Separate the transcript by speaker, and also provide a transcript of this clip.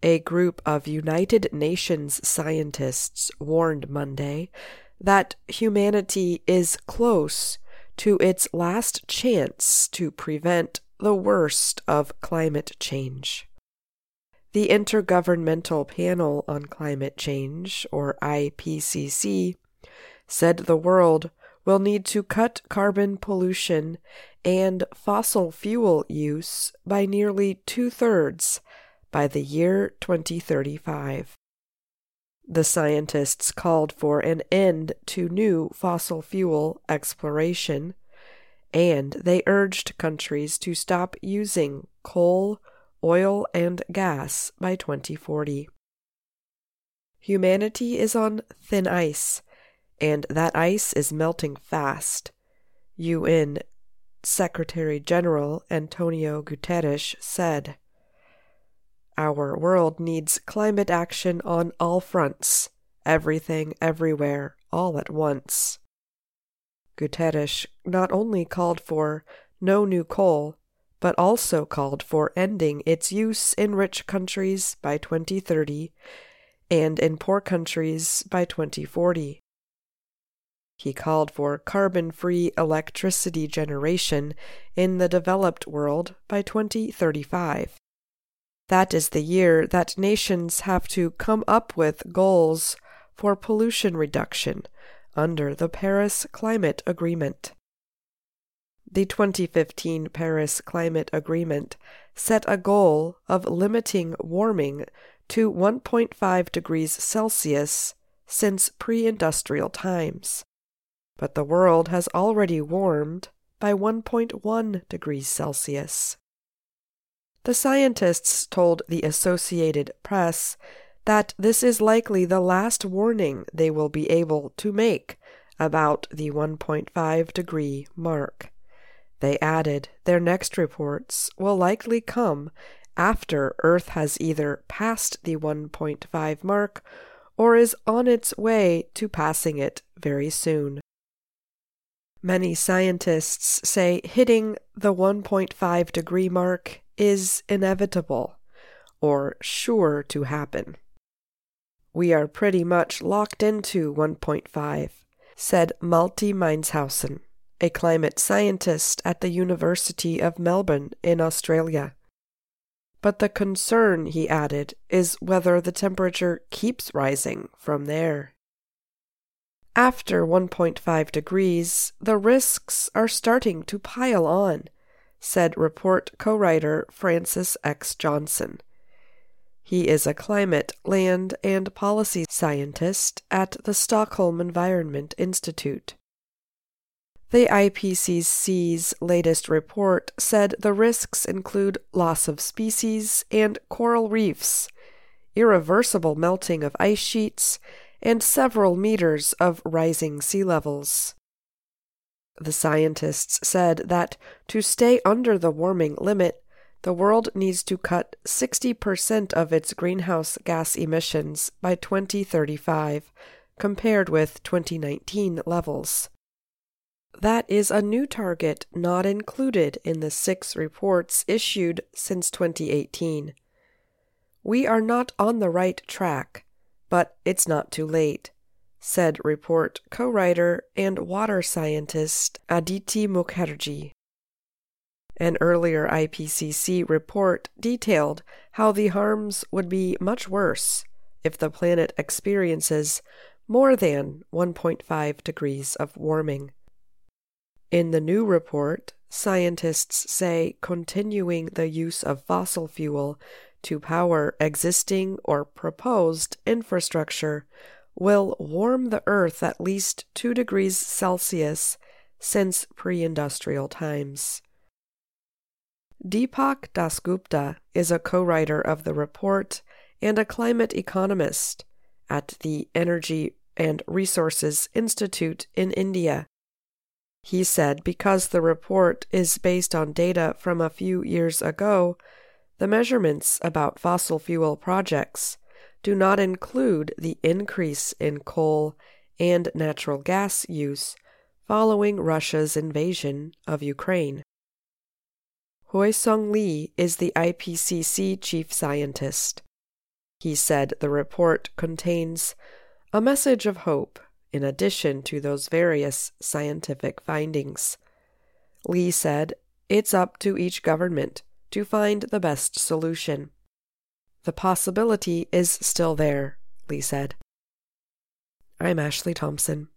Speaker 1: A group of United Nations scientists warned Monday that humanity is close to its last chance to prevent the worst of climate change. The Intergovernmental Panel on Climate Change, or IPCC, said the world will need to cut carbon pollution and fossil fuel use by nearly 2/3 by the year 2035. The scientists called for an end to new fossil fuel exploration, and they urged countries to stop using coal, oil, and gas by 2040. Humanity is on thin ice, and that ice is melting fast, UN Secretary General Antonio Guterres said. Our world needs climate action on all fronts, everything, everywhere, all at once. Guterres not only called for no new coal, but also called for ending its use in rich countries by 2030 and in poor countries by 2040. He called for carbon-free electricity generation in the developed world by 2035. That is the year that nations have to come up with goals for pollution reduction under the Paris Climate Agreement. The 2015 Paris Climate Agreement set a goal of limiting warming to 1.5 degrees Celsius since pre-industrial times, but the world has already warmed by 1.1 degrees Celsius. The scientists told the Associated Press that this is likely the last warning they will be able to make about the 1.5 degree mark. They added their next reports will likely come after Earth has either passed the 1.5 mark or is on its way to passing it very soon. Many scientists say hitting the 1.5 degree mark is inevitable or sure to happen. We are pretty much locked into 1.5, said Malte Meinshausen, a climate scientist at the University of Melbourne in Australia. But the concern, he added, is whether the temperature keeps rising from there. After 1.5 degrees, the risks are starting to pile on, said report co-writer Francis X. Johnson. He is a climate, land, and policy scientist at the Stockholm Environment Institute. The IPCC's latest report said the risks include loss of species and coral reefs, irreversible melting of ice sheets, and several meters of rising sea levels. The scientists said that to stay under the warming limit, the world needs to cut 60% of its greenhouse gas emissions by 2035, compared with 2019 levels. That is a new target not included in the 6 reports issued since 2018. We are not on the right track, but it's not too late, said report co-writer and water scientist Aditi Mukherjee. An earlier IPCC report detailed how the harms would be much worse if the planet experiences more than 1.5 degrees of warming. In the new report, scientists say continuing the use of fossil fuel to power existing or proposed infrastructure will warm the Earth at least 2 degrees Celsius since pre-industrial times. Deepak Dasgupta is a co-writer of the report and a climate economist at the Energy and Resources Institute in India. He said because the report is based on data from a few years ago, the measurements about fossil fuel projects do not include the increase in coal and natural gas use following Russia's invasion of Ukraine. Hoi Sung Lee is the IPCC chief scientist. He said the report contains a message of hope in addition to those various scientific findings. Lee said it's up to each government to find the best solution. The possibility is still there, Lee said. I'm Ashley Thompson.